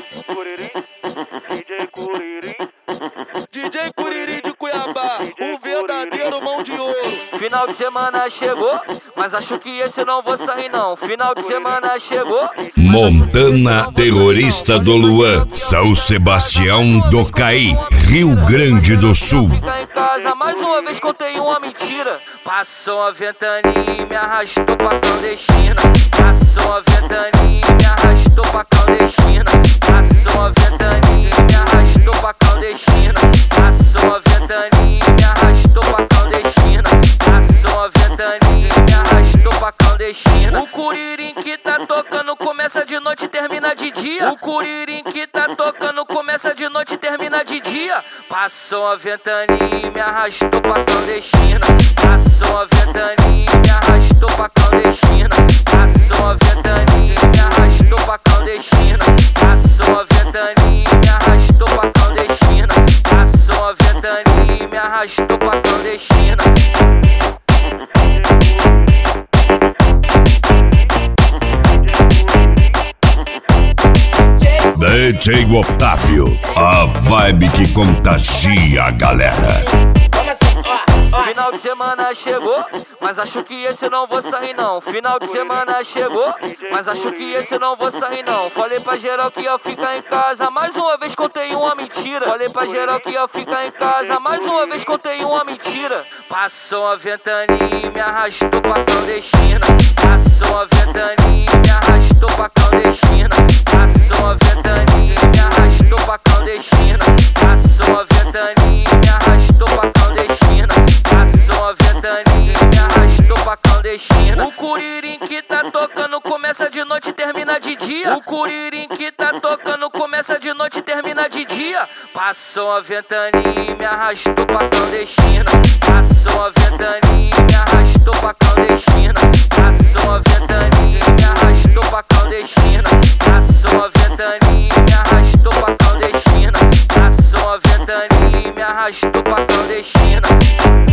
DJ Curirim de Cuiabá, o verdadeiro mão de ouro. Final de semana chegou, mas acho que esse não vou sair não. Final de semana chegou. Montana, terrorista do Luan, São Sebastião do Caí, Rio Grande do Sul. Ficar em casa, mais uma vez contei uma mentira. Passou a ventania e me arrastou pra clandestina. Passou a ventania e me arrastou pra clandestina. Passou a ventania e me arrastou pra clandestina. Passou a ventania e me arrastou pra clandestina. Passou a ventania e me arrastou pra clandestina. O Curirim que tá tocando começa de noite e termina de dia. O Curirim que tá tocando começa de noite e termina de dia. Passou a ventania e me arrastou pra clandestina. Passou a ventania e me arrastou pra clandestina. Passou a ventania e me arrastou pra clandestina. Passou a ventania e me arrastou pra clandestina. Passou a ventania e me arrastou pra clandestina. DJ Otávio, a vibe que contagia a galera. Final de semana chegou, mas acho que esse não vou sair não. Final de semana chegou, mas acho que esse não vou sair não. Falei pra geral que ia ficar em casa, mais uma vez contei uma mentira. Falei pra geral que ia ficar em casa, mais uma vez contei uma mentira. Passou a ventania e me arrastou pra clandestina. Passou a ventania e me arrastou pra clandestina. Passou a ventania e me arrastou pra clandestina. Passou a ventania e me arrastou pra clandestina. Passou a ventania e me arrastou pra clandestina. O Curirim que tá tocando começa de noite e termina de dia. O Curirim que tá tocando começa de noite e termina de dia. Passou a ventania e me arrastou pra clandestina. Passou a ventania e me arrastou pra clandestina. Passou a ventania e me arrastou pra clandestina. Passou a ventania e me arrastou pra clandestina. Passou a ventania e me arrastou pra clandestina.